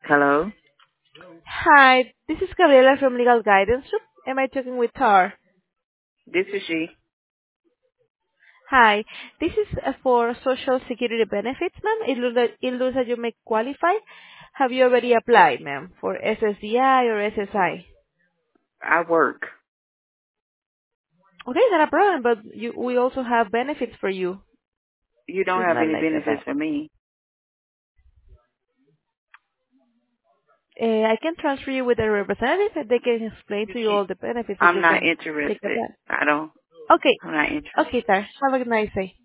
Hello, Hi, this is Gabriela from Legal Guidance Group. Am I talking with Tar? this is she. Hi, this is for Social Security benefits, ma'am. It looks that you may qualify. Have you already applied, ma'am, for SSDI or SSI? I work. Okay, not a problem, but we also have benefits for you. You don't Just have not any like benefits SSI. for me. I can transfer you with a representative and they can explain You to you can't. all the benefits that I'm you not can take interested. advantage. I don't. Okay, I'm not interested. okay, Tar. Have a nice day.